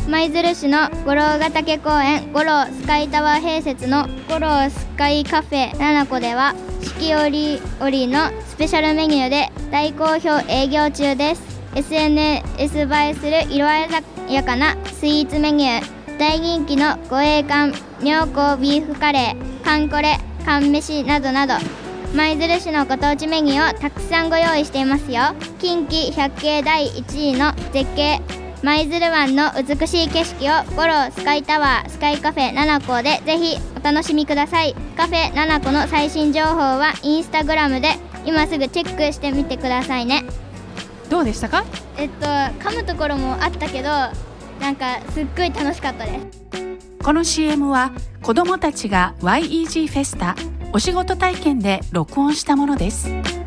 舞鶴市の五郎ヶ岳公園五郎スカイタワー併設の五郎スカイカフェ7個では四季折々のスペシャルメニューで大好評営業中です。 SNS 映えする色鮮やかなスイーツメニュー、大人気の護衛艦妙高ビーフカレー、カンコレ、缶飯などなど舞鶴市のご当地メニューをたくさんご用意していますよ。近畿百景第1位の絶景舞鶴湾の美しい景色を五郎スカイタワースカイカフェ7個でぜひお楽しみください。カフェ7個の最新情報はインスタグラムで今すぐチェックしてみてくださいね。 どうでしたか？ 噛むところもあったけどなんかすっごい楽しかったです。 この CM は子どもたちが YEG フェスタお仕事体験で録音したものです。